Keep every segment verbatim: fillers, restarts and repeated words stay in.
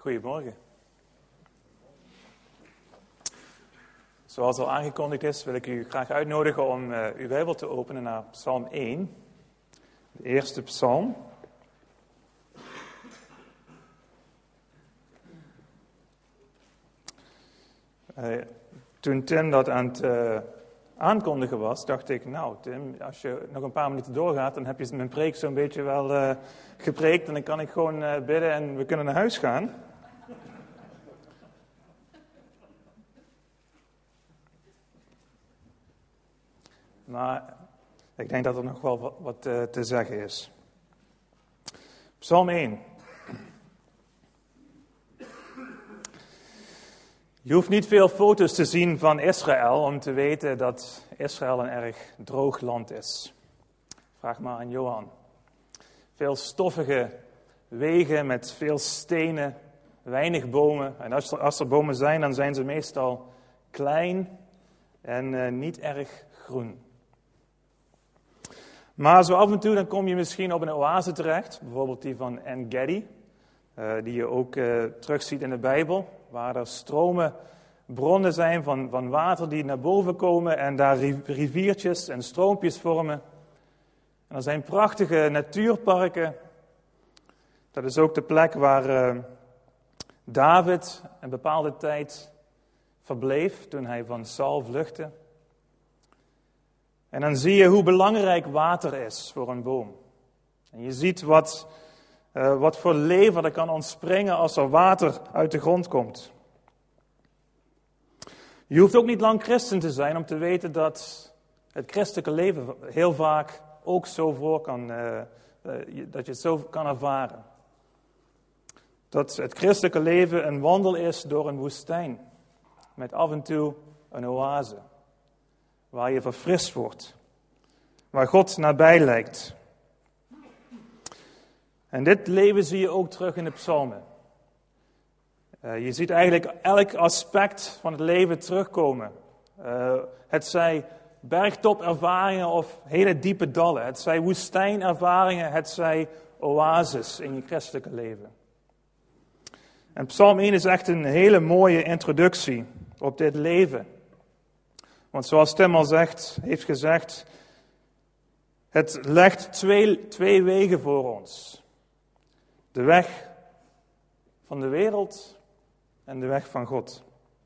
Goedemorgen. Zoals al aangekondigd is, wil ik u graag uitnodigen om uh, uw Bijbel te openen naar Psalm één. De eerste psalm. Uh, toen Tim dat aan het uh, aankondigen was, dacht ik, nou Tim, als je nog een paar minuten doorgaat, dan heb je mijn preek zo'n beetje wel uh, gepreekt en dan kan ik gewoon uh, bidden en we kunnen naar huis gaan. Maar ik denk dat er nog wel wat, wat uh, te zeggen is. Psalm één. Je hoeft niet veel foto's te zien van Israël om te weten dat Israël een erg droog land is. Vraag maar aan Johan. Veel stoffige wegen met veel stenen, weinig bomen. En als er, als er bomen zijn, dan zijn ze meestal klein en uh, niet erg groen. Maar zo af en toe dan kom je misschien op een oase terecht, bijvoorbeeld die van En-Gedi, uh, die je ook uh, terugziet in de Bijbel, waar er stromen, bronnen zijn van, van water die naar boven komen en daar riviertjes en stroompjes vormen. En er zijn prachtige natuurparken. Dat is ook de plek waar uh, David een bepaalde tijd verbleef toen hij van Saul vluchtte. En dan zie je hoe belangrijk water is voor een boom. En je ziet wat, uh, wat voor leven er kan ontspringen als er water uit de grond komt. Je hoeft ook niet lang christen te zijn om te weten dat het christelijke leven heel vaak ook zo voor kan, uh, uh, dat je het zo kan ervaren. Dat het christelijke leven een wandel is door een woestijn, met af en toe een oase. Waar je verfrist wordt. Waar God nabij lijkt. En dit leven zie je ook terug in de psalmen. Uh, je ziet eigenlijk elk aspect van het leven terugkomen. Uh, het zij bergtopervaringen of hele diepe dallen. Het zij woestijnervaringen, het zij oases in je christelijke leven. En Psalm één is echt een hele mooie introductie op dit leven. Want zoals Tim al zegt, heeft gezegd, het legt twee, twee wegen voor ons. De weg van de wereld en de weg van God.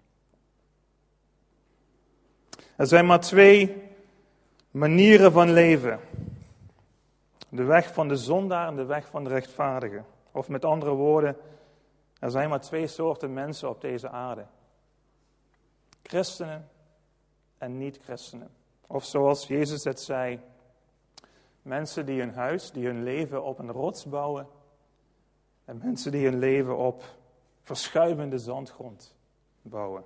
Er zijn maar twee manieren van leven. De weg van de zondaar en de weg van de rechtvaardige. Of met andere woorden, er zijn maar twee soorten mensen op deze aarde. Christenen en niet-christenen. Of zoals Jezus het zei, mensen die hun huis, die hun leven op een rots bouwen, en mensen die hun leven op verschuivende zandgrond bouwen.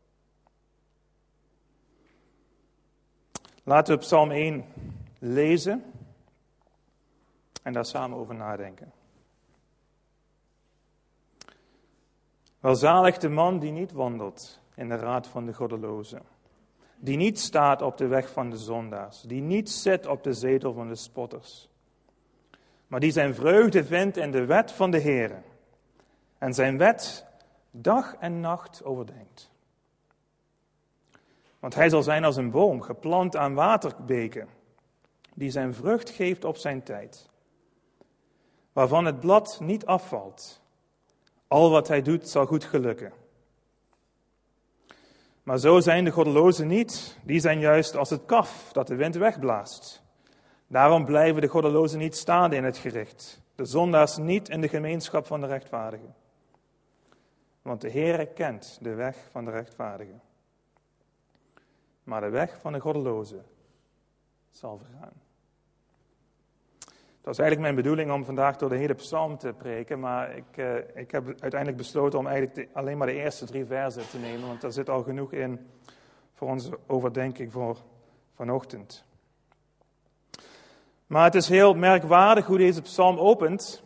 Laten we Psalm één lezen en daar samen over nadenken. Welzalig de man die niet wandelt in de raad van de goddelozen. Die niet staat op de weg van de zondaars. Die niet zit op de zetel van de spotters. Maar die zijn vreugde vindt in de wet van de Heere. En zijn wet dag en nacht overdenkt. Want hij zal zijn als een boom, geplant aan waterbeken. Die zijn vrucht geeft op zijn tijd. Waarvan het blad niet afvalt. Al wat hij doet zal goed gelukken. Maar zo zijn de goddelozen niet. Die zijn juist als het kaf dat de wind wegblaast. Daarom blijven de goddelozen niet staan in het gericht. De zondaars niet in de gemeenschap van de rechtvaardigen. Want de Heere kent de weg van de rechtvaardigen. Maar de weg van de goddelozen zal vergaan. Het was eigenlijk mijn bedoeling om vandaag door de hele psalm te preken, maar ik, uh, ik heb uiteindelijk besloten om eigenlijk de, alleen maar de eerste drie versen te nemen, want daar zit al genoeg in voor onze overdenking voor vanochtend. Maar het is heel merkwaardig hoe deze psalm opent.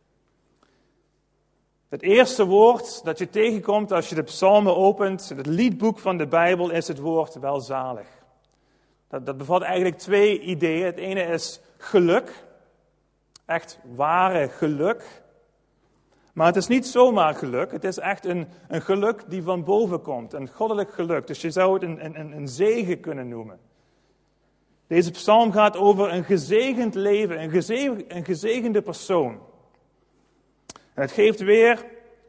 Het eerste woord dat je tegenkomt als je de psalmen opent, het liedboek van de Bijbel, is het woord welzalig. Dat, dat bevat eigenlijk twee ideeën. Het ene is geluk. Echt ware geluk. Maar het is niet zomaar geluk, het is echt een, een geluk die van boven komt, een goddelijk geluk. Dus je zou het een, een, een zegen kunnen noemen. Deze psalm gaat over een gezegend leven, een, gezegen, een gezegende persoon. En het geeft weer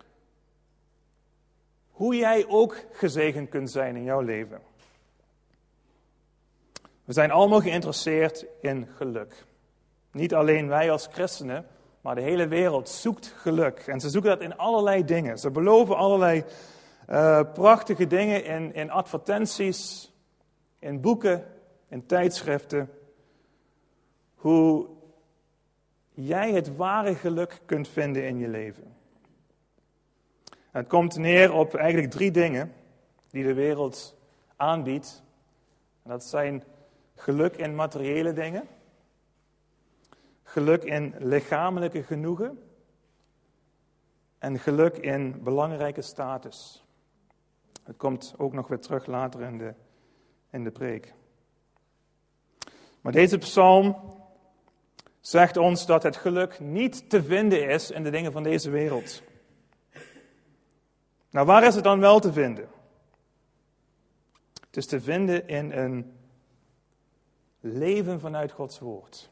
hoe jij ook gezegend kunt zijn in jouw leven. We zijn allemaal geïnteresseerd in geluk. Niet alleen wij als christenen, maar de hele wereld zoekt geluk. En ze zoeken dat in allerlei dingen. Ze beloven allerlei uh, prachtige dingen in, in advertenties, in boeken, in tijdschriften. Hoe jij het ware geluk kunt vinden in je leven. En het komt neer op eigenlijk drie dingen die de wereld aanbiedt. En dat zijn geluk in materiële dingen. Geluk in lichamelijke genoegen. En geluk in belangrijke status. Het komt ook nog weer terug later in de, in de preek. Maar deze psalm zegt ons dat het geluk niet te vinden is in de dingen van deze wereld. Nou, waar is het dan wel te vinden? Het is te vinden in een leven vanuit Gods woord.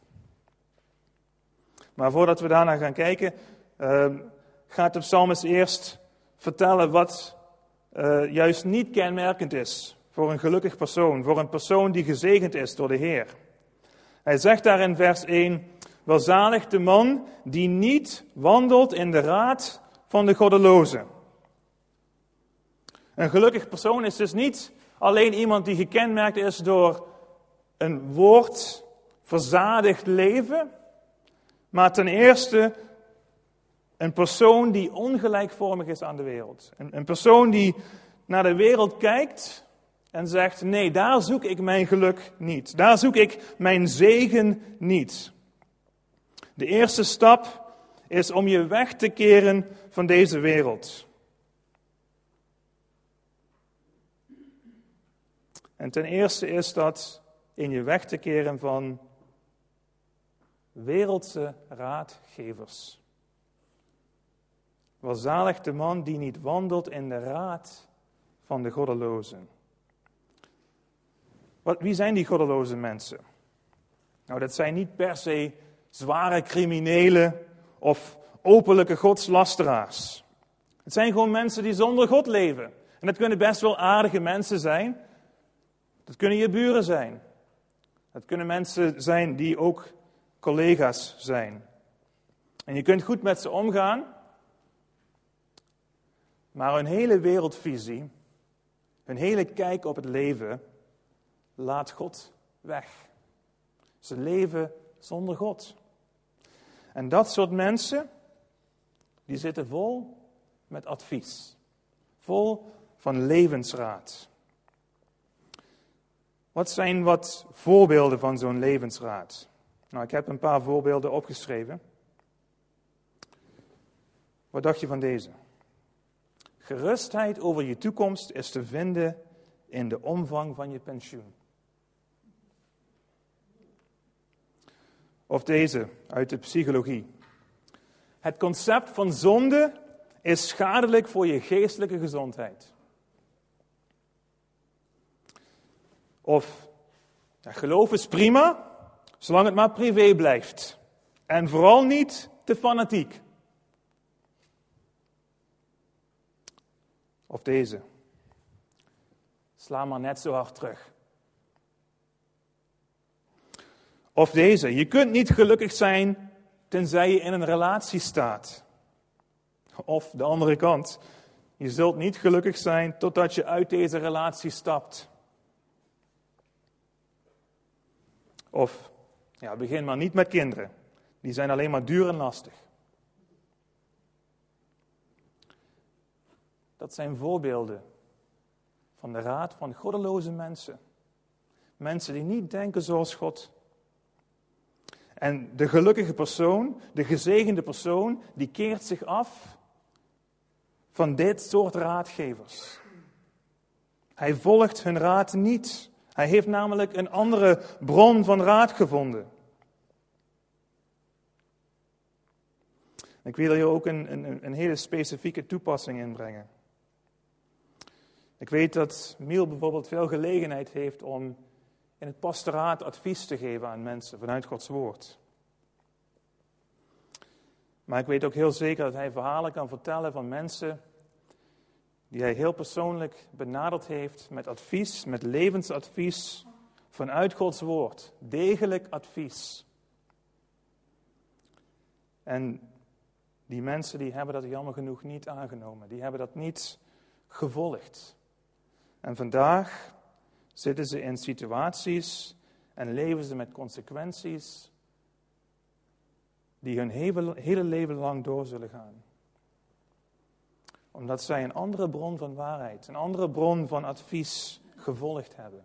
Maar voordat we daarna gaan kijken, uh, gaat de psalmist eerst vertellen wat uh, juist niet kenmerkend is voor een gelukkig persoon, voor een persoon die gezegend is door de Heer. Hij zegt daar in vers één, welzalig de man die niet wandelt in de raad van de goddelozen. Een gelukkig persoon is dus niet alleen iemand die gekenmerkt is door een woord verzadigd leven, maar ten eerste een persoon die ongelijkvormig is aan de wereld. Een, een persoon die naar de wereld kijkt en zegt, nee, daar zoek ik mijn geluk niet. Daar zoek ik mijn zegen niet. De eerste stap is om je weg te keren van deze wereld. En ten eerste is dat in je weg te keren van wereldse raadgevers. Welzalig de man die niet wandelt in de raad van de goddelozen. Wat, wie zijn die goddeloze mensen? Nou, dat zijn niet per se zware criminelen of openlijke godslasteraars. Het zijn gewoon mensen die zonder God leven. En dat kunnen best wel aardige mensen zijn. Dat kunnen je buren zijn. Dat kunnen mensen zijn die ook collega's zijn. En je kunt goed met ze omgaan. Maar hun hele wereldvisie, hun hele kijk op het leven, laat God weg. Ze leven zonder God. En dat soort mensen, die zitten vol met advies. Vol van levensraad. Wat zijn wat voorbeelden van zo'n levensraad? Nou, ik heb een paar voorbeelden opgeschreven. Wat dacht je van deze? Gerustheid over je toekomst is te vinden in de omvang van je pensioen. Of deze, uit de psychologie. Het concept van zonde is schadelijk voor je geestelijke gezondheid. Of, ja, geloof is prima, zolang het maar privé blijft. En vooral niet te fanatiek. Of deze. Sla maar net zo hard terug. Of deze. Je kunt niet gelukkig zijn tenzij je in een relatie staat. Of de andere kant. Je zult niet gelukkig zijn totdat je uit deze relatie stapt. Of, ja, begin maar niet met kinderen. Die zijn alleen maar duur en lastig. Dat zijn voorbeelden van de raad van goddeloze mensen. Mensen die niet denken zoals God. En de gelukkige persoon, de gezegende persoon, die keert zich af van dit soort raadgevers. Hij volgt hun raad niet. Hij heeft namelijk een andere bron van raad gevonden. Ik wil hier ook een, een, een hele specifieke toepassing inbrengen. Ik weet dat Miel bijvoorbeeld veel gelegenheid heeft om in het pastoraat advies te geven aan mensen vanuit Gods woord. Maar ik weet ook heel zeker dat hij verhalen kan vertellen van mensen die hij heel persoonlijk benaderd heeft met advies, met levensadvies vanuit Gods woord. Degelijk advies. En die mensen die hebben dat jammer genoeg niet aangenomen. Die hebben dat niet gevolgd. En vandaag zitten ze in situaties en leven ze met consequenties die hun hele, hele leven lang door zullen gaan. Omdat zij een andere bron van waarheid, een andere bron van advies gevolgd hebben.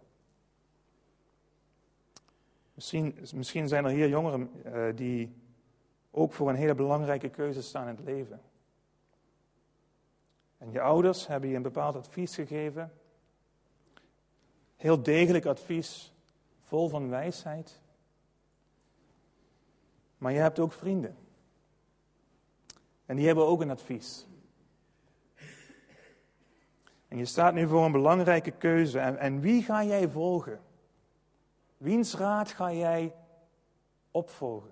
Misschien, misschien zijn er hier jongeren uh, die ook voor een hele belangrijke keuze staan in het leven. En je ouders hebben je een bepaald advies gegeven. Heel degelijk advies, vol van wijsheid. Maar je hebt ook vrienden. En die hebben ook een advies. En je staat nu voor een belangrijke keuze. En, en wie ga jij volgen? Wiens raad ga jij opvolgen?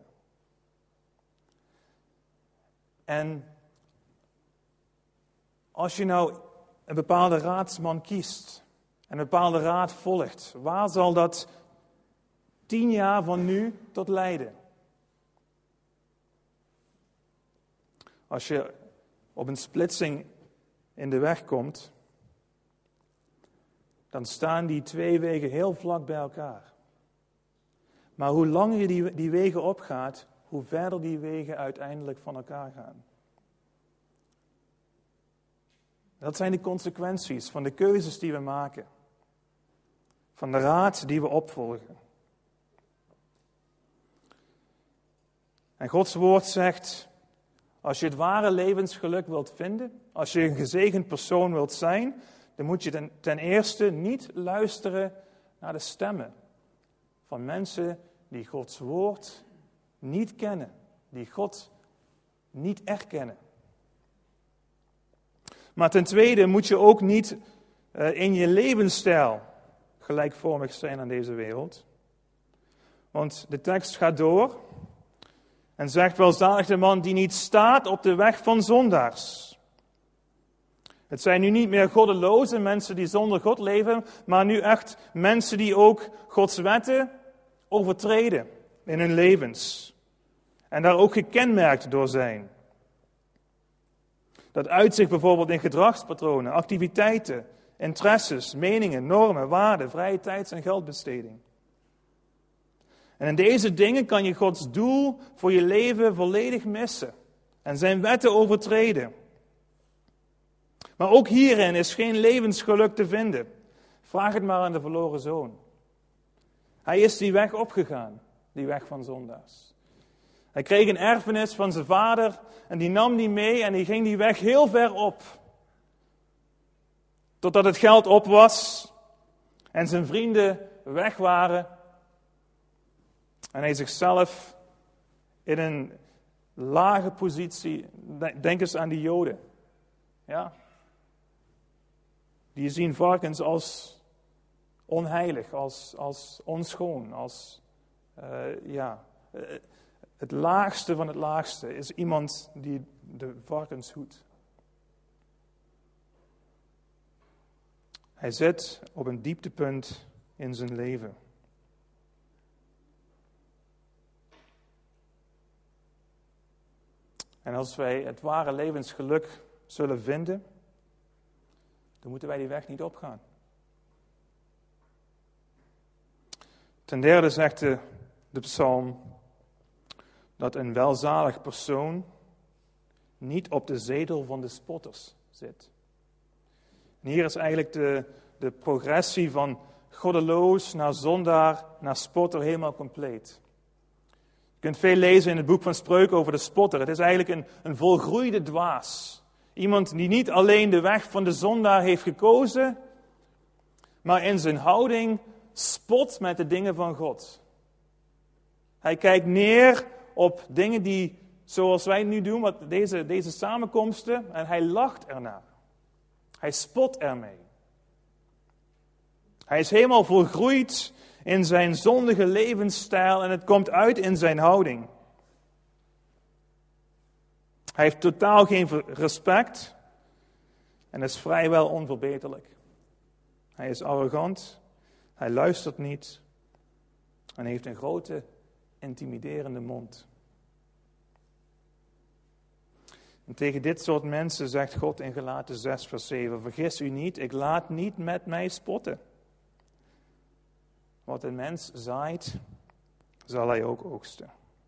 En als je nou een bepaalde raadsman kiest en een bepaalde raad volgt, waar zal dat tien jaar van nu tot leiden? Als je op een splitsing in de weg komt, dan staan die twee wegen heel vlak bij elkaar. Maar hoe langer je die, die wegen opgaat, hoe verder die wegen uiteindelijk van elkaar gaan. Dat zijn de consequenties van de keuzes die we maken. Van de raad die we opvolgen. En Gods woord zegt, als je het ware levensgeluk wilt vinden, als je een gezegend persoon wilt zijn, dan moet je ten, ten eerste niet luisteren naar de stemmen van mensen die Gods woord niet kennen, die God niet erkennen. Maar ten tweede moet je ook niet uh, in je levensstijl gelijkvormig zijn aan deze wereld. Want de tekst gaat door en zegt, welzalig de man die niet staat op de weg van zondaars. Het zijn nu niet meer goddeloze mensen die zonder God leven, maar nu echt mensen die ook Gods wetten overtreden in hun levens. En daar ook gekenmerkt door zijn. Dat uitzicht bijvoorbeeld in gedragspatronen, activiteiten, interesses, meningen, normen, waarden, vrije tijds- en geldbesteding. En in deze dingen kan je Gods doel voor je leven volledig missen en zijn wetten overtreden. Maar ook hierin is geen levensgeluk te vinden. Vraag het maar aan de verloren zoon. Hij is die weg opgegaan, die weg van zondaars. Hij kreeg een erfenis van zijn vader en die nam die mee en die ging die weg heel ver op. Totdat het geld op was en zijn vrienden weg waren. En hij zichzelf in een lage positie, denk eens aan die Joden. Ja? Die zien varkens als onheilig, als, als onschoon, als, uh, ja, uh, het laagste van het laagste is iemand die de varkens hoedt. Hij zit op een dieptepunt in zijn leven. En als wij het ware levensgeluk zullen vinden, dan moeten wij die weg niet opgaan. Ten derde zegt de, de psalm dat een welzalig persoon niet op de zetel van de spotters zit. En hier is eigenlijk de, de progressie van goddeloos naar zondaar naar spotter helemaal compleet. Je kunt veel lezen in het boek van Spreuken over de spotter. Het is eigenlijk een, een volgroeide dwaas. Iemand die niet alleen de weg van de zondaar heeft gekozen, maar in zijn houding spot met de dingen van God. Hij kijkt neer op dingen die zoals wij nu doen, wat deze, deze samenkomsten, en hij lacht ernaar. Hij spot ermee. Hij is helemaal volgroeid in zijn zondige levensstijl en het komt uit in zijn houding. Hij heeft totaal geen respect en is vrijwel onverbeterlijk. Hij is arrogant, hij luistert niet en heeft een grote, intimiderende mond. En tegen dit soort mensen zegt God in Galaten zes vers zeven, vergis u niet, ik laat niet met mij spotten. Wat een mens zaait, zal hij ook oogsten.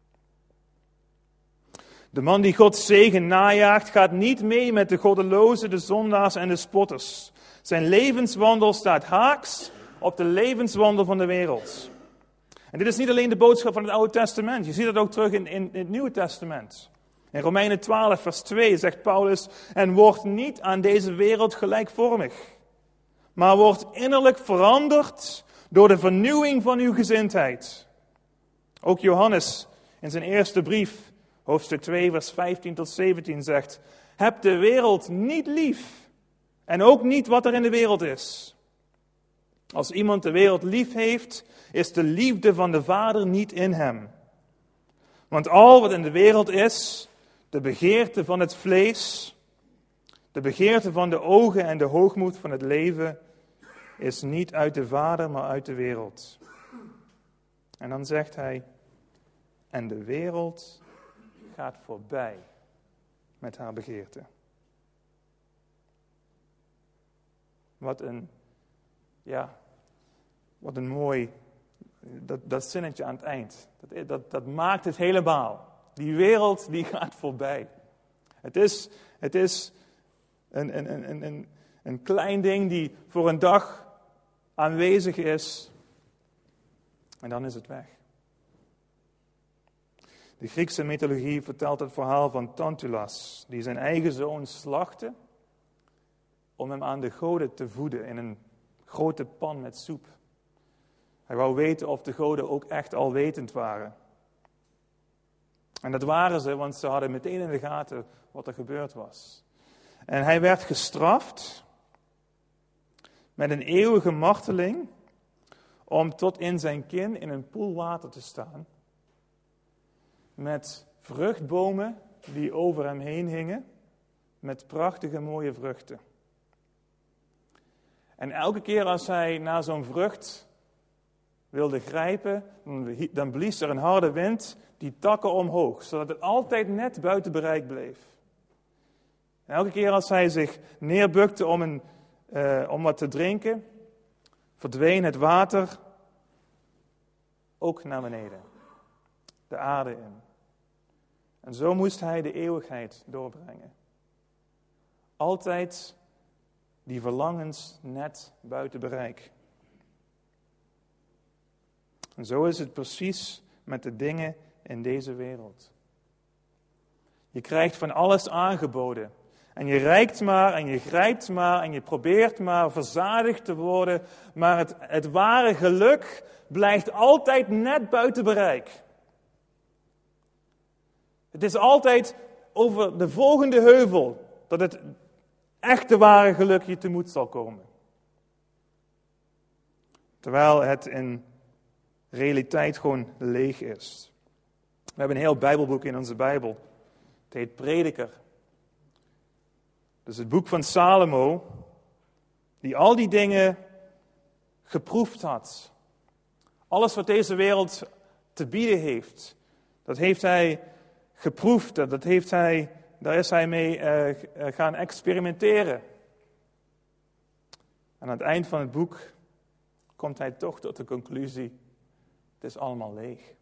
De man die Gods zegen najaagt, gaat niet mee met de goddelozen, de zondaars en de spotters. Zijn levenswandel staat haaks op de levenswandel van de wereld. En dit is niet alleen de boodschap van het Oude Testament. Je ziet dat ook terug in, in, in het Nieuwe Testament. In Romeinen twaalf vers twee zegt Paulus, en wordt niet aan deze wereld gelijkvormig, maar wordt innerlijk veranderd door de vernieuwing van uw gezindheid. Ook Johannes in zijn eerste brief, hoofdstuk twee, vers vijftien tot zeventien zegt, heb de wereld niet lief en ook niet wat er in de wereld is. Als iemand de wereld lief heeft, is de liefde van de Vader niet in hem. Want al wat in de wereld is, de begeerte van het vlees, de begeerte van de ogen en de hoogmoed van het leven, is niet uit de Vader, maar uit de wereld. En dan zegt hij, en de wereld gaat voorbij met haar begeerte. Wat een, ja, wat een mooi, dat, dat zinnetje aan het eind. Dat, dat, dat maakt het helemaal. Die wereld die gaat voorbij. Het is, het is een, een, een, een, een klein ding die voor een dag aanwezig is. En dan is het weg. De Griekse mythologie vertelt het verhaal van Tantulas, die zijn eigen zoon slachtte om hem aan de goden te voeden in een grote pan met soep. Hij wou weten of de goden ook echt alwetend waren. En dat waren ze, want ze hadden meteen in de gaten wat er gebeurd was. En hij werd gestraft met een eeuwige marteling om tot in zijn kin in een poel water te staan. Met vruchtbomen die over hem heen hingen, met prachtige mooie vruchten. En elke keer als hij naar zo'n vrucht wilde grijpen, dan blies er een harde wind die takken omhoog, zodat het altijd net buiten bereik bleef. En elke keer als hij zich neerbukte om, een, uh, om wat te drinken, verdween het water ook naar beneden, de aarde in. En zo moest hij de eeuwigheid doorbrengen. Altijd die verlangens net buiten bereik. En zo is het precies met de dingen in deze wereld. Je krijgt van alles aangeboden. En je reikt maar en je grijpt maar en je probeert maar verzadigd te worden. Maar het, het ware geluk blijft altijd net buiten bereik. Het is altijd over de volgende heuvel dat het echte ware geluk je tegemoet zal komen. Terwijl het in realiteit gewoon leeg is. We hebben een heel Bijbelboek in onze Bijbel. Het heet Prediker. Dus het boek van Salomo, die al die dingen geproefd had. Alles wat deze wereld te bieden heeft, dat heeft hij geproefd. Dat heeft hij, daar is hij mee uh, gaan experimenteren. En aan het eind van het boek komt hij toch tot de conclusie, het is allemaal leeg.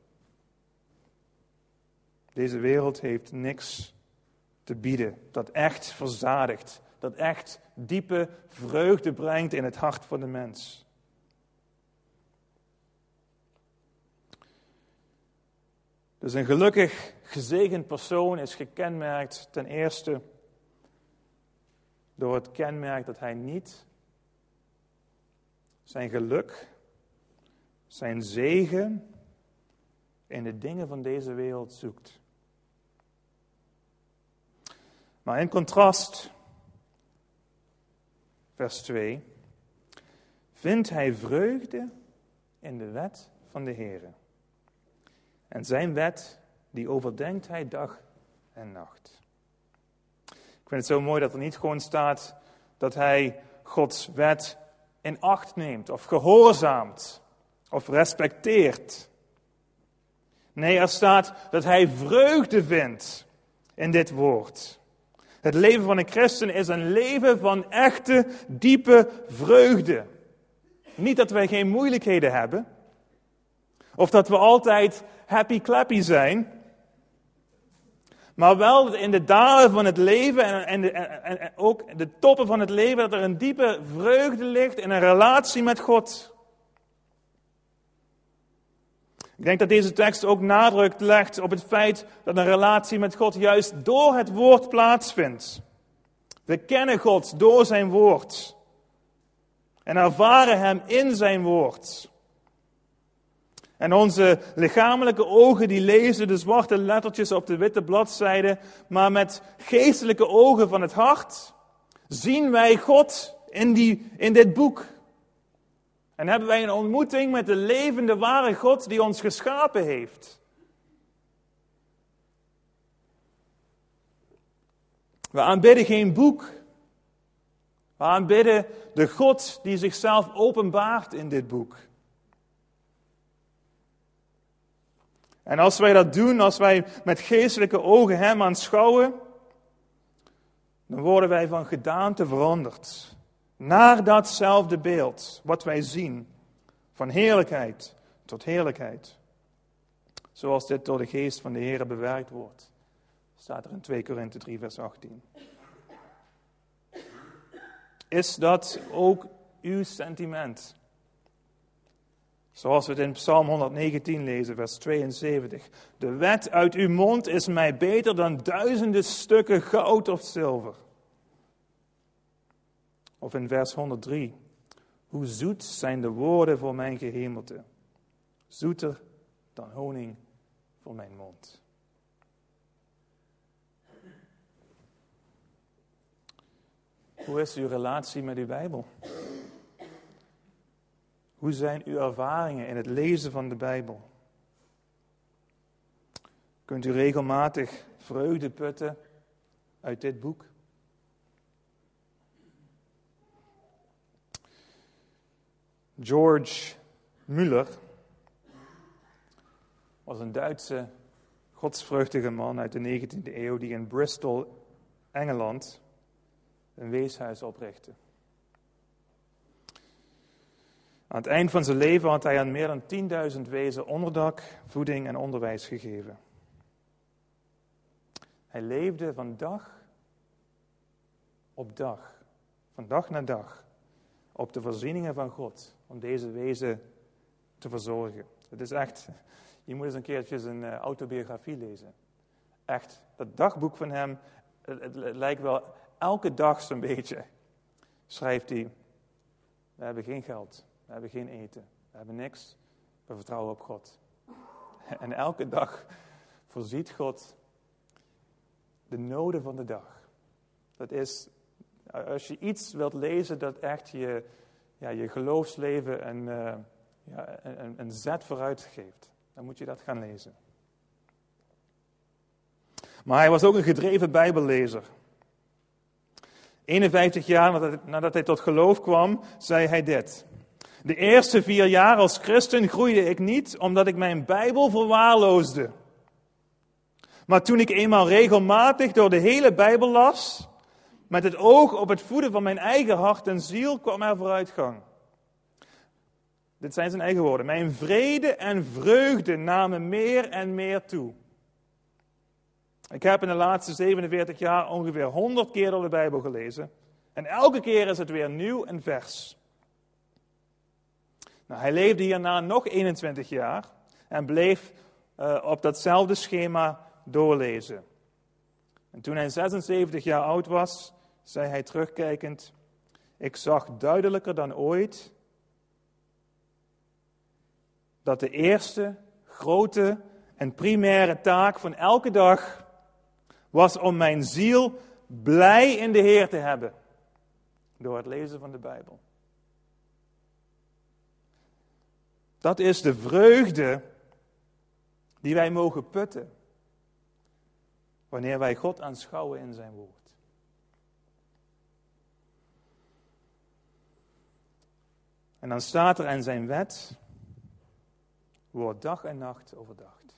Deze wereld heeft niks te bieden dat echt verzadigt, dat echt diepe vreugde brengt in het hart van de mens. Dus een gelukkig, gezegend persoon is gekenmerkt ten eerste door het kenmerk dat hij niet zijn geluk, zijn zegen in de dingen van deze wereld zoekt. Maar in contrast, vers twee, vindt hij vreugde in de wet van de Heere. En zijn wet, die overdenkt hij dag en nacht. Ik vind het zo mooi dat er niet gewoon staat dat hij Gods wet in acht neemt, of gehoorzaamt, of respecteert. Nee, er staat dat hij vreugde vindt in dit woord. Het leven van een christen is een leven van echte, diepe vreugde. Niet dat wij geen moeilijkheden hebben, of dat we altijd happy-clappy zijn, maar wel in de dalen van het leven en, en, de, en, en ook de toppen van het leven, dat er een diepe vreugde ligt in een relatie met God. Ik denk dat deze tekst ook nadruk legt op het feit dat een relatie met God juist door het woord plaatsvindt. We kennen God door zijn woord en ervaren hem in zijn woord. En onze lichamelijke ogen die lezen de zwarte lettertjes op de witte bladzijde, maar met geestelijke ogen van het hart zien wij God in, die, in dit boek. En hebben wij een ontmoeting met de levende, ware God die ons geschapen heeft. We aanbidden geen boek. We aanbidden de God die zichzelf openbaart in dit boek. En als wij dat doen, als wij met geestelijke ogen hem aanschouwen, dan worden wij van gedaante veranderd. Naar datzelfde beeld, wat wij zien, van heerlijkheid tot heerlijkheid. Zoals dit door de geest van de Heer bewerkt wordt. Staat er in twee Korinthe drie vers achttien. Is dat ook uw sentiment? Zoals we het in Psalm honderdnegentien lezen, vers tweeënzeventig. De wet uit uw mond is mij beter dan duizenden stukken goud of zilver. Of in vers honderddrie. Hoe zoet zijn de woorden voor mijn gehemelte. Zoeter dan honing voor mijn mond. Hoe is uw relatie met uw Bijbel? Hoe zijn uw ervaringen in het lezen van de Bijbel? Kunt u regelmatig vreugde putten uit dit boek? George Müller was een Duitse godsvruchtige man uit de negentiende eeuw die in Bristol, Engeland, een weeshuis oprichtte. Aan het eind van zijn leven had hij aan meer dan tienduizend wezen onderdak, voeding en onderwijs gegeven. Hij leefde van dag op dag, van dag naar dag, op de voorzieningen van God, om deze wezen te verzorgen. Het is echt, je moet eens een keertje zijn autobiografie lezen. Echt, dat dagboek van hem, het, het, het lijkt wel elke dag zo'n beetje, schrijft hij, we hebben geen geld. We hebben geen eten, we hebben niks, we vertrouwen op God. En elke dag voorziet God de noden van de dag. Dat is, als je iets wilt lezen dat echt je, ja, je geloofsleven een, uh, ja, een, een zet vooruit geeft, dan moet je dat gaan lezen. Maar hij was ook een gedreven Bijbellezer. eenenvijftig jaar nadat hij tot geloof kwam, zei hij dit. De eerste vier jaar als christen groeide ik niet omdat ik mijn Bijbel verwaarloosde. Maar toen ik eenmaal regelmatig door de hele Bijbel las, met het oog op het voeden van mijn eigen hart en ziel, kwam er vooruitgang. Dit zijn zijn eigen woorden. Mijn vrede en vreugde namen meer en meer toe. Ik heb in de laatste zevenenveertig jaar ongeveer honderd keer door de Bijbel gelezen. En elke keer is het weer nieuw en vers. Nou, hij leefde hierna nog eenentwintig jaar en bleef uh, op datzelfde schema doorlezen. En toen hij zesenzeventig jaar oud was, zei hij terugkijkend, ik zag duidelijker dan ooit dat de eerste, grote en primaire taak van elke dag was om mijn ziel blij in de Heer te hebben. Door het lezen van de Bijbel. Dat is de vreugde die wij mogen putten. Wanneer wij God aanschouwen in zijn woord. En dan staat er in zijn wet, wordt dag en nacht overdacht.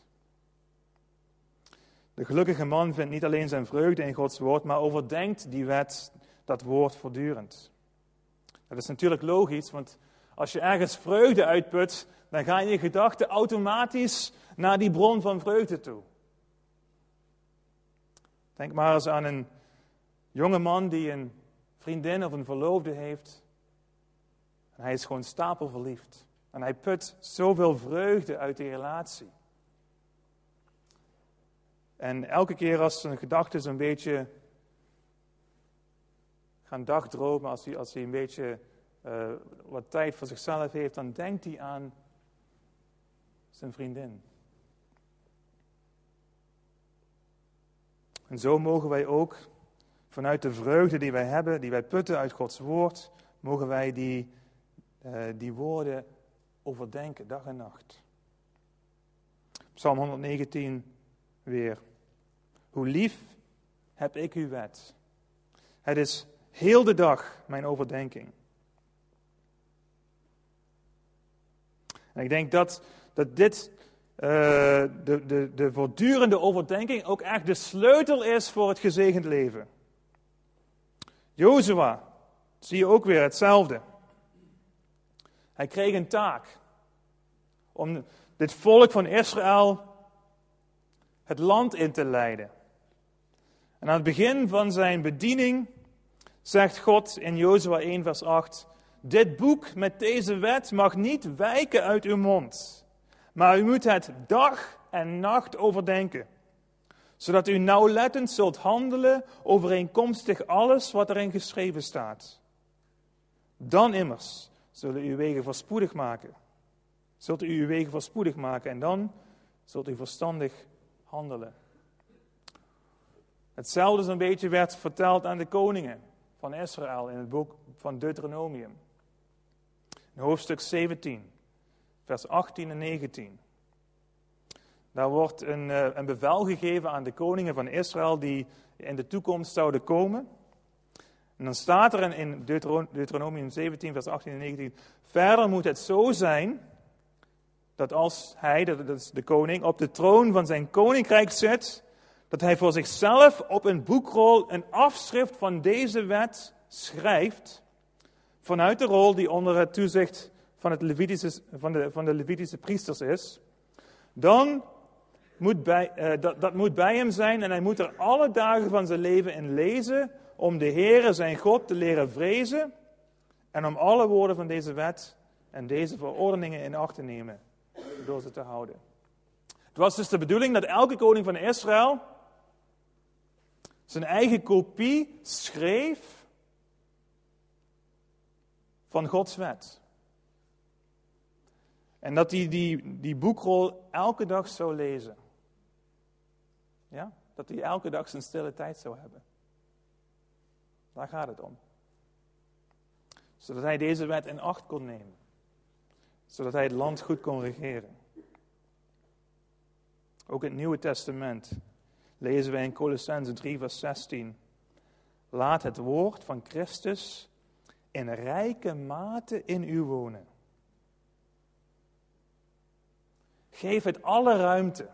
De gelukkige man vindt niet alleen zijn vreugde in Gods woord, maar overdenkt die wet, dat woord voortdurend. Dat is natuurlijk logisch, want als je ergens vreugde uitput, dan gaan je gedachten automatisch naar die bron van vreugde toe. Denk maar eens aan een jonge man die een vriendin of een verloofde heeft. En hij is gewoon stapelverliefd. En hij put zoveel vreugde uit die relatie. En elke keer als zijn gedachten zo'n beetje gaan dagdromen, als hij, als hij een beetje uh, wat tijd voor zichzelf heeft, dan denkt hij aan zijn vriendin. En zo mogen wij ook vanuit de vreugde die wij hebben, die wij putten uit Gods woord, mogen wij die, uh, die woorden overdenken, dag en nacht. Psalm honderdnegentien weer. Hoe lief heb ik uw wet. Het is heel de dag mijn overdenking. En ik denk dat, dat dit, uh, de, de, de voortdurende overdenking, ook echt de sleutel is voor het gezegend leven. Jozua, zie je ook weer hetzelfde. Hij kreeg een taak om dit volk van Israël het land in te leiden. En aan het begin van zijn bediening zegt God in Jozua één vers acht, dit boek met deze wet mag niet wijken uit uw mond, maar u moet het dag en nacht overdenken, zodat u nauwlettend zult handelen overeenkomstig alles wat erin geschreven staat. Dan immers zullen u uw wegen voorspoedig maken. Zult u uw wegen voorspoedig maken en dan zult u verstandig handelen. Hetzelfde zo'n beetje werd verteld aan de koningen van Israël in het boek van Deuteronomium. In hoofdstuk zeventien, vers achttien en negentien. Daar wordt een, een bevel gegeven aan de koningen van Israël die in de toekomst zouden komen. En dan staat er in Deuteronomium zeventien, vers achttien en negentien. Verder moet het zo zijn dat als hij, dat is de koning, op de troon van zijn koninkrijk zit, dat hij voor zichzelf op een boekrol een afschrift van deze wet schrijft, vanuit de rol die onder het toezicht van, het Levitische, van, de, van de Levitische priesters is. Dan moet bij, uh, dat, dat moet bij hem zijn en hij moet er alle dagen van zijn leven in lezen, om de Heere zijn God te leren vrezen en om alle woorden van deze wet en deze verordeningen in acht te nemen, door ze te houden. Het was dus de bedoeling dat elke koning van Israël zijn eigen kopie schreef van Gods wet. En dat hij die, die boekrol elke dag zou lezen. Ja? Dat hij elke dag zijn stille tijd zou hebben. Daar gaat het om. Zodat hij deze wet in acht kon nemen. Zodat hij het land goed kon regeren. Ook in het Nieuwe Testament lezen wij in Colossense drie vers zestien. Laat het woord van Christus in rijke mate in u wonen. Geef het alle ruimte.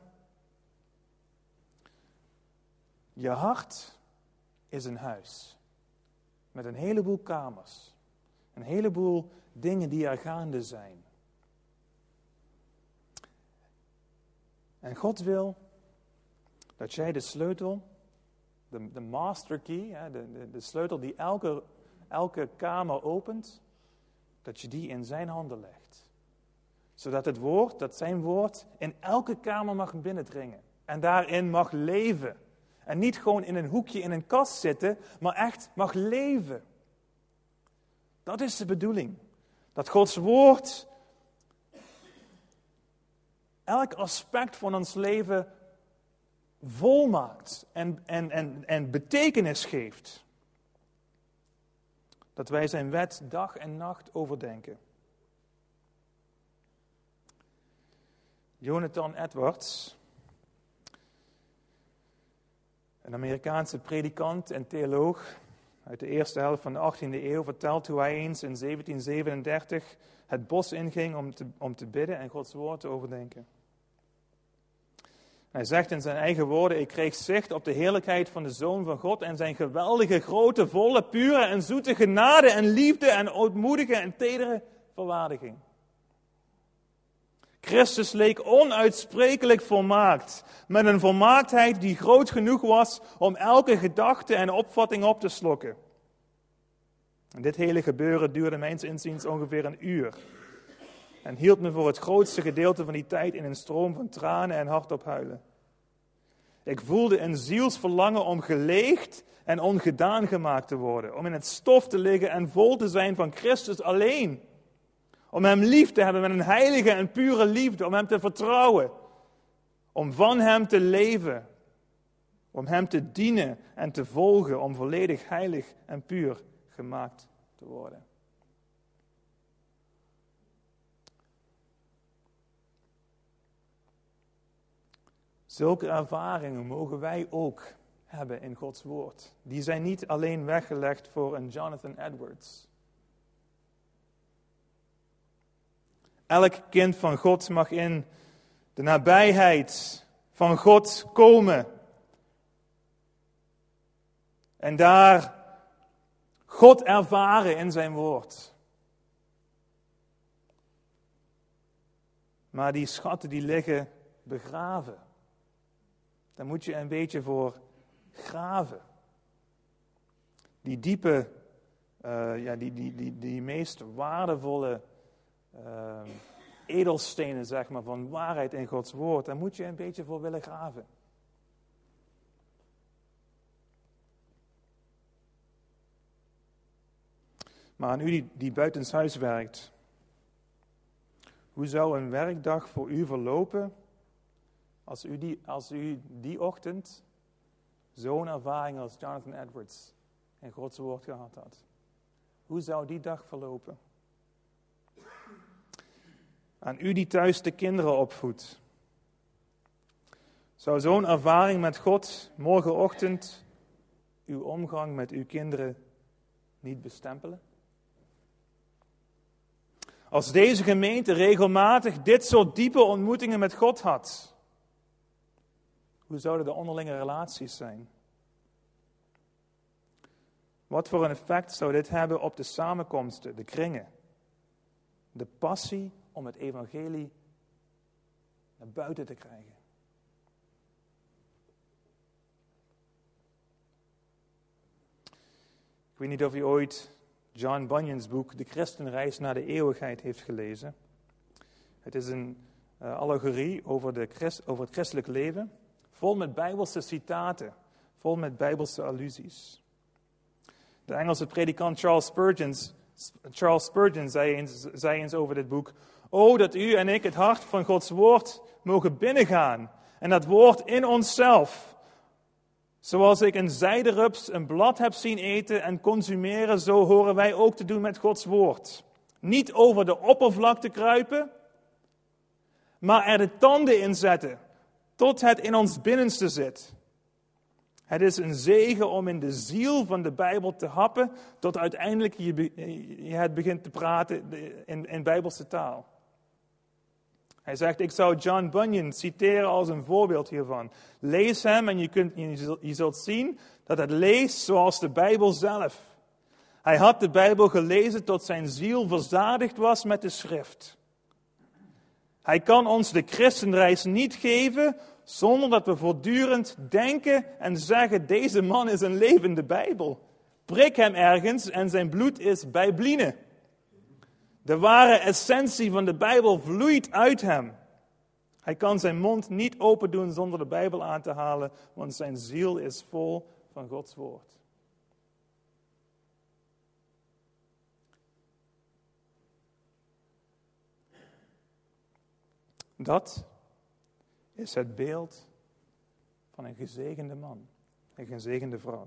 Je hart is een huis. Met een heleboel kamers. Een heleboel dingen die er gaande zijn. En God wil dat jij de sleutel, de, de master key, de, de, de sleutel die elke, elke kamer opent, dat je die in zijn handen legt. Zodat het woord, dat zijn woord, in elke kamer mag binnendringen. En daarin mag leven. En niet gewoon in een hoekje in een kast zitten, maar echt mag leven. Dat is de bedoeling. Dat Gods woord elk aspect van ons leven volmaakt en, en, en, en betekenis geeft. Dat wij zijn wet dag en nacht overdenken. Jonathan Edwards, een Amerikaanse predikant en theoloog uit de eerste helft van de achttiende eeuw, vertelt hoe hij eens in zeventien zevenendertig het bos inging om te, om te bidden en Gods woord te overdenken. Hij zegt in zijn eigen woorden: ik kreeg zicht op de heerlijkheid van de Zoon van God en zijn geweldige, grote, volle, pure en zoete genade en liefde en ootmoedige en tedere verwaardiging. Christus leek onuitsprekelijk volmaakt, met een volmaaktheid die groot genoeg was om elke gedachte en opvatting op te slokken. En dit hele gebeuren duurde mijns inziens ongeveer een uur en hield me voor het grootste gedeelte van die tijd in een stroom van tranen en hardop huilen. Ik voelde een zielsverlangen om geleegd en ongedaan gemaakt te worden, om in het stof te liggen en vol te zijn van Christus alleen. Om hem lief te hebben met een heilige en pure liefde, om hem te vertrouwen, om van hem te leven, om hem te dienen en te volgen, om volledig heilig en puur gemaakt te worden. Zulke ervaringen mogen wij ook hebben in Gods woord. Die zijn niet alleen weggelegd voor een Jonathan Edwards. Elk kind van God mag in de nabijheid van God komen. En daar God ervaren in zijn woord. Maar die schatten die liggen begraven. Daar moet je een beetje voor graven. Die diepe, uh, ja, die, die, die, die meest waardevolle uh, edelstenen, zeg maar, van waarheid in Gods woord, daar moet je een beetje voor willen graven. Maar aan u die, die buitenshuis werkt, hoe zou een werkdag voor u verlopen als u die, als u die ochtend zo'n ervaring als Jonathan Edwards in Gods woord gehad had? Hoe zou die dag verlopen? Aan u die thuis de kinderen opvoedt, zou zo'n ervaring met God morgenochtend uw omgang met uw kinderen niet bestempelen? Als deze gemeente regelmatig dit soort diepe ontmoetingen met God had, hoe zouden de onderlinge relaties zijn? Wat voor een effect zou dit hebben op de samenkomsten, de kringen? De passie om het evangelie naar buiten te krijgen. Ik weet niet of u ooit John Bunyan's boek De Christenreis naar de eeuwigheid heeft gelezen. Het is een uh, allegorie over, de Christ, over het christelijk leven, vol met bijbelse citaten, vol met bijbelse allusies. De Engelse predikant Charles Spurgeon, Charles Spurgeon zei, eens, zei eens over dit boek: O, dat u en ik het hart van Gods woord mogen binnengaan en dat woord in onszelf. Zoals ik een zijderups een blad heb zien eten en consumeren, zo horen wij ook te doen met Gods woord. Niet over de oppervlakte kruipen, maar er de tanden in zetten, tot het in ons binnenste zit. Het is een zegen om in de ziel van de Bijbel te happen, tot uiteindelijk je, je het begint te praten in, in Bijbelse taal. Hij zegt, ik zou John Bunyan citeren als een voorbeeld hiervan. Lees hem en je, kunt, je zult zien dat het leest zoals de Bijbel zelf. Hij had de Bijbel gelezen tot zijn ziel verzadigd was met de schrift. Hij kan ons de christenreis niet geven zonder dat we voortdurend denken en zeggen, deze man is een levende Bijbel. Prik hem ergens en zijn bloed is bijbline. De ware essentie van de Bijbel vloeit uit hem. Hij kan zijn mond niet open doen zonder de Bijbel aan te halen, want zijn ziel is vol van Gods woord. Dat is het beeld van een gezegende man, een gezegende vrouw.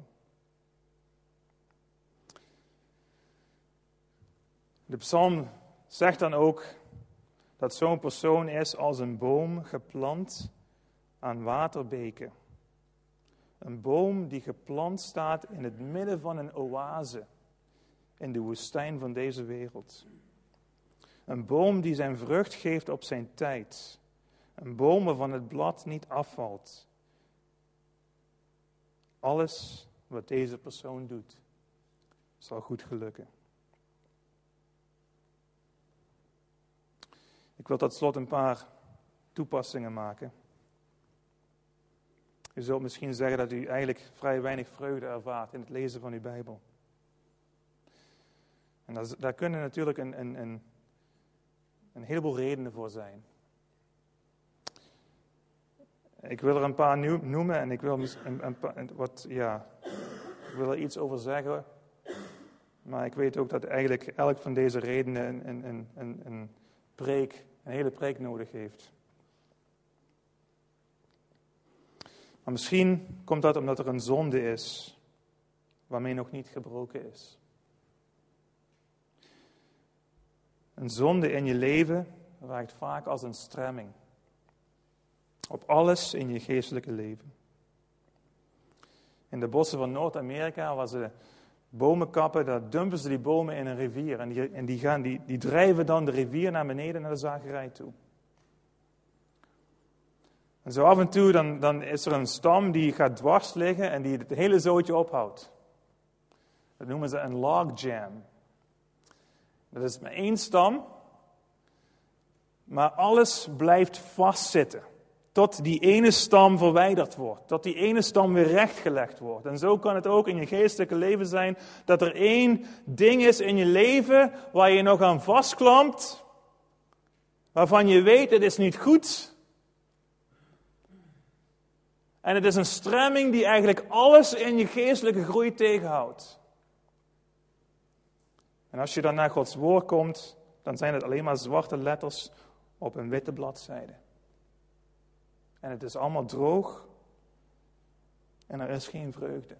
De psalm zegt dan ook dat zo'n persoon is als een boom geplant aan waterbeken. Een boom die geplant staat in het midden van een oase in de woestijn van deze wereld. Een boom die zijn vrucht geeft op zijn tijd. Een boom waarvan het blad niet afvalt. Alles wat deze persoon doet, zal goed gelukken. Ik wil tot slot een paar toepassingen maken. U zult misschien zeggen dat u eigenlijk vrij weinig vreugde ervaart in het lezen van uw Bijbel. En daar, daar kunnen natuurlijk een, een, een, een heleboel redenen voor zijn. Ik wil er een paar noemen en ik wil, een, een, een, wat, ja, ik wil er iets over zeggen. Maar ik weet ook dat eigenlijk elk van deze redenen een, een, een, een, een preek, een hele preek nodig heeft. Maar misschien komt dat omdat er een zonde is waarmee nog niet gebroken is. Een zonde in je leven raakt vaak als een stremming op alles in je geestelijke leven. In de bossen van Noord-Amerika, waar ze bomen kappen, daar dumpen ze die bomen in een rivier. En die, en die, gaan, die, die drijven dan de rivier naar beneden, naar de zagerij toe. En zo af en toe dan, dan is er een stam die gaat dwars liggen en die het hele zootje ophoudt. Dat noemen ze een logjam. Dat is maar één stam, maar alles blijft vastzitten. Tot die ene stam verwijderd wordt. Tot die ene stam weer rechtgelegd wordt. En zo kan het ook in je geestelijke leven zijn. Dat er één ding is in je leven waar je nog aan vastklampt. Waarvan je weet het is niet goed. En het is een stremming die eigenlijk alles in je geestelijke groei tegenhoudt. En als je dan naar Gods woord komt, dan zijn het alleen maar zwarte letters op een witte bladzijde. En het is allemaal droog. En er is geen vreugde.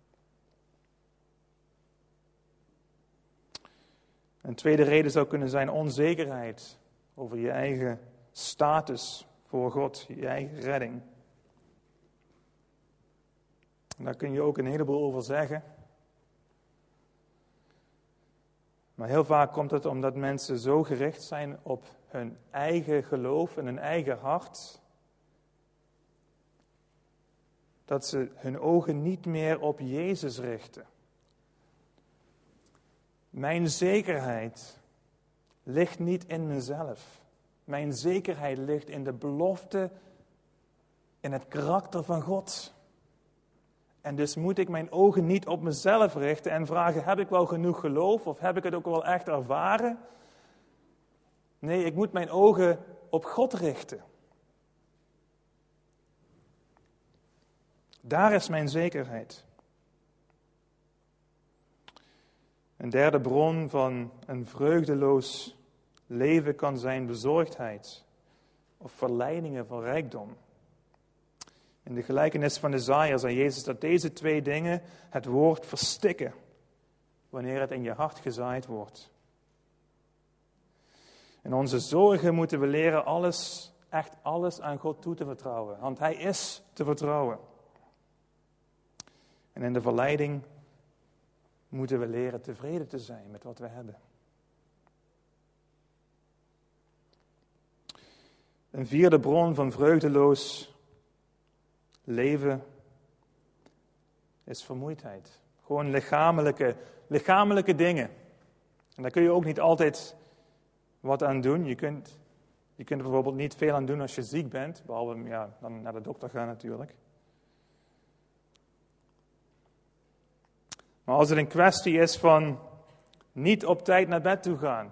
Een tweede reden zou kunnen zijn onzekerheid over je eigen status voor God, je eigen redding. En daar kun je ook een heleboel over zeggen. Maar heel vaak komt het omdat mensen zo gericht zijn op hun eigen geloof en hun eigen hart, dat ze hun ogen niet meer op Jezus richten. Mijn zekerheid ligt niet in mezelf. Mijn zekerheid ligt in de belofte, in het karakter van God. En dus moet ik mijn ogen niet op mezelf richten en vragen, heb ik wel genoeg geloof of heb ik het ook wel echt ervaren? Nee, ik moet mijn ogen op God richten. Daar is mijn zekerheid. Een derde bron van een vreugdeloos leven kan zijn bezorgdheid of verleidingen van rijkdom. In de gelijkenis van Jesaja zei Jezus dat deze twee dingen het woord verstikken wanneer het in je hart gezaaid wordt. In onze zorgen moeten we leren alles, echt alles aan God toe te vertrouwen, want Hij is te vertrouwen. En in de verleiding moeten we leren tevreden te zijn met wat we hebben. Een vierde bron van vreugdeloos leven is vermoeidheid. Gewoon lichamelijke, lichamelijke dingen. En daar kun je ook niet altijd wat aan doen. Je kunt, je kunt er bijvoorbeeld niet veel aan doen als je ziek bent. Behalve ja, dan naar de dokter gaan natuurlijk. Maar als het een kwestie is van niet op tijd naar bed toe gaan,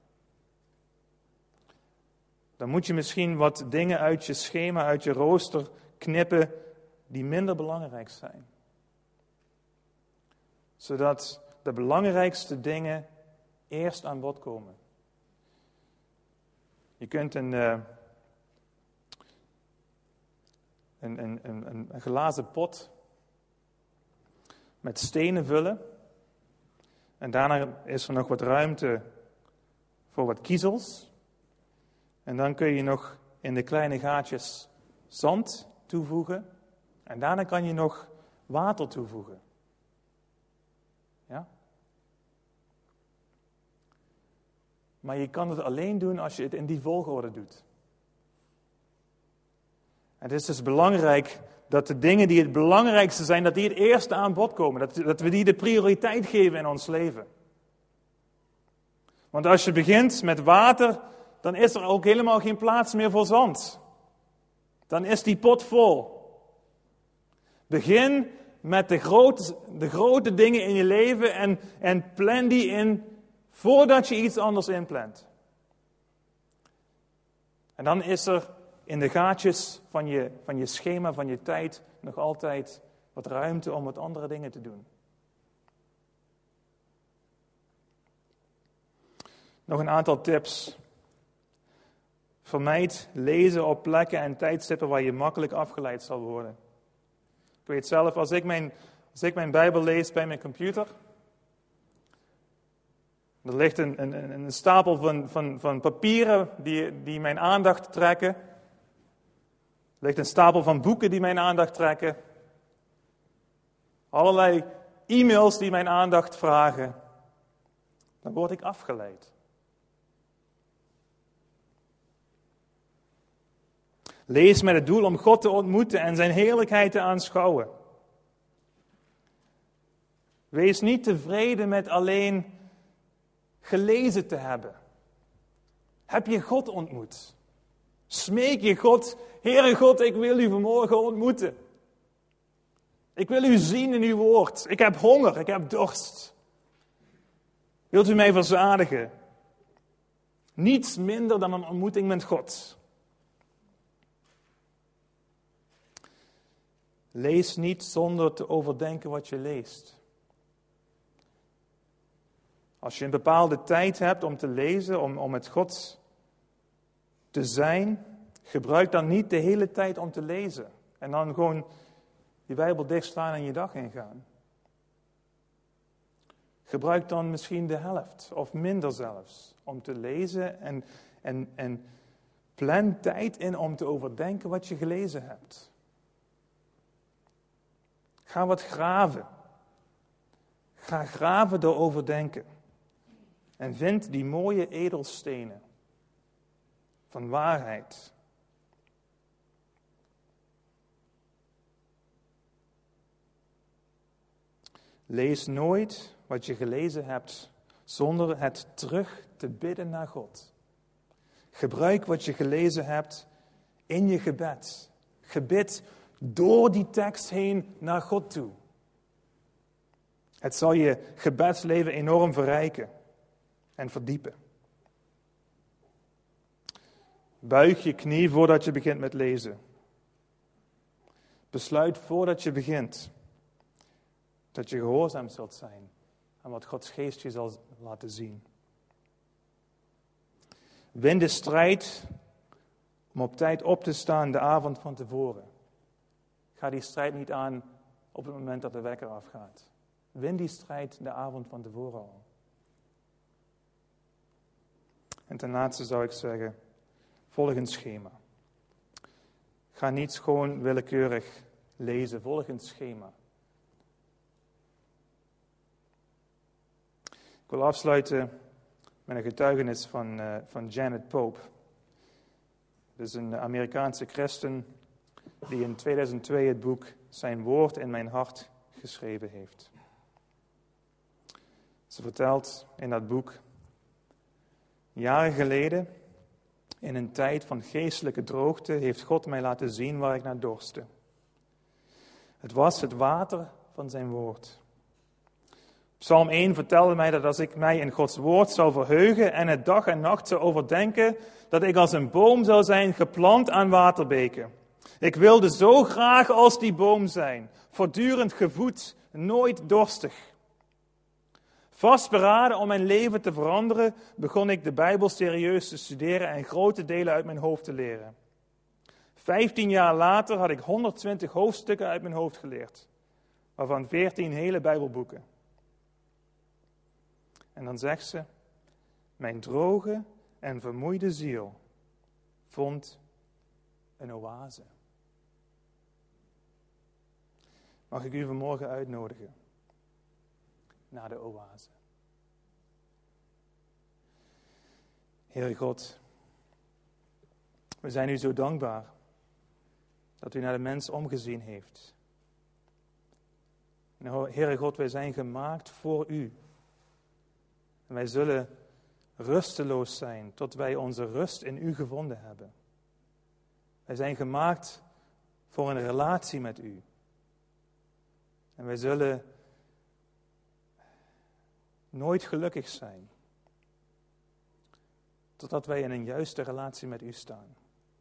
dan moet je misschien wat dingen uit je schema, uit je rooster knippen die minder belangrijk zijn. Zodat de belangrijkste dingen eerst aan bod komen. Je kunt een, uh, een, een, een, een glazen pot met stenen vullen. En daarna is er nog wat ruimte voor wat kiezels. En dan kun je nog in de kleine gaatjes zand toevoegen. En daarna kan je nog water toevoegen. Ja? Maar je kan het alleen doen als je het in die volgorde doet. En het is dus belangrijk dat de dingen die het belangrijkste zijn, dat die het eerste aan bod komen. Dat, dat we die de prioriteit geven in ons leven. Want als je begint met water, dan is er ook helemaal geen plaats meer voor zand. Dan is die pot vol. Begin met de grote, de grote dingen in je leven en, en plan die in voordat je iets anders inplant. En dan is er in de gaatjes van je, van je schema, van je tijd, nog altijd wat ruimte om wat andere dingen te doen. Nog een aantal tips. Vermijd lezen op plekken en tijdstippen waar je makkelijk afgeleid zal worden. Ik weet zelf, als ik mijn, als ik mijn Bijbel lees bij mijn computer, er ligt een, een, een stapel van, van, van papieren die, die mijn aandacht trekken. Er ligt een stapel van boeken die mijn aandacht trekken. Allerlei e-mails die mijn aandacht vragen. Dan word ik afgeleid. Lees met het doel om God te ontmoeten en zijn heerlijkheid te aanschouwen. Wees niet tevreden met alleen gelezen te hebben. Heb je God ontmoet? Smeek je God, Heere God, ik wil u vanmorgen ontmoeten. Ik wil u zien in uw woord. Ik heb honger, ik heb dorst. Wilt u mij verzadigen? Niets minder dan een ontmoeting met God. Lees niet zonder te overdenken wat je leest. Als je een bepaalde tijd hebt om te lezen, om, om met God te zijn, gebruik dan niet de hele tijd om te lezen. En dan gewoon je Bijbel dichtslaan en je dag ingaan. Gebruik dan misschien de helft, of minder zelfs, om te lezen en, en, en plan tijd in om te overdenken wat je gelezen hebt. Ga wat graven. Ga graven door overdenken. En vind die mooie edelstenen van waarheid. Lees nooit wat je gelezen hebt zonder het terug te bidden naar God. Gebruik wat je gelezen hebt in je gebed. Gebid door die tekst heen naar God toe. Het zal je gebedsleven enorm verrijken en verdiepen. Buig je knie voordat je begint met lezen. Besluit voordat je begint dat je gehoorzaam zult zijn aan wat Gods geest je zal laten zien. Win de strijd om op tijd op te staan de avond van tevoren. Ga die strijd niet aan op het moment dat de wekker afgaat. Win die strijd de avond van tevoren al. En ten laatste zou ik zeggen, volg een schema. Ga niet gewoon willekeurig lezen, volg een schema. Ik wil afsluiten met een getuigenis van, uh, van Janet Pope. Dat is een Amerikaanse christen die in tweeduizend twee het boek Zijn woord in mijn hart geschreven heeft. Ze vertelt in dat boek: jaren geleden, in een tijd van geestelijke droogte, heeft God mij laten zien waar ik naar dorstte. Het was het water van zijn woord. Psalm één vertelde mij dat als ik mij in Gods woord zou verheugen en het dag en nacht zou overdenken, dat ik als een boom zou zijn geplant aan waterbeken. Ik wilde zo graag als die boom zijn, voortdurend gevoed, nooit dorstig. Vastberaden om mijn leven te veranderen, begon ik de Bijbel serieus te studeren en grote delen uit mijn hoofd te leren. Vijftien jaar later had ik honderdtwintig hoofdstukken uit mijn hoofd geleerd, waarvan veertien hele Bijbelboeken. En dan zegt ze, mijn droge en vermoeide ziel vond een oase. Mag ik u vanmorgen uitnodigen naar de oase. Heere God, we zijn u zo dankbaar dat u naar de mens omgezien heeft. En Heere God, wij zijn gemaakt voor u. En wij zullen rusteloos zijn tot wij onze rust in u gevonden hebben. Wij zijn gemaakt voor een relatie met u. En wij zullen nooit gelukkig zijn totdat wij in een juiste relatie met u staan.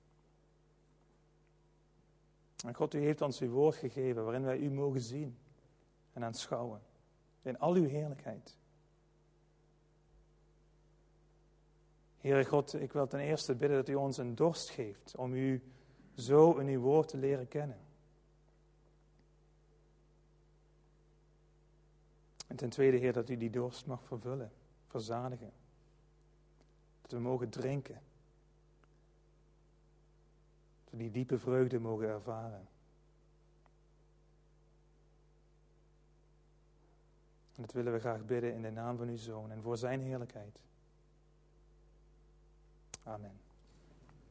En God, u heeft ons uw woord gegeven waarin wij u mogen zien en aanschouwen in al uw heerlijkheid. Heere God, ik wil ten eerste bidden dat u ons een dorst geeft om u zo in uw woord te leren kennen. En ten tweede, Heer, dat u die dorst mag vervullen, verzadigen. Dat we mogen drinken. Dat we die diepe vreugde mogen ervaren. En dat willen we graag bidden in de naam van uw Zoon en voor zijn heerlijkheid. Amen.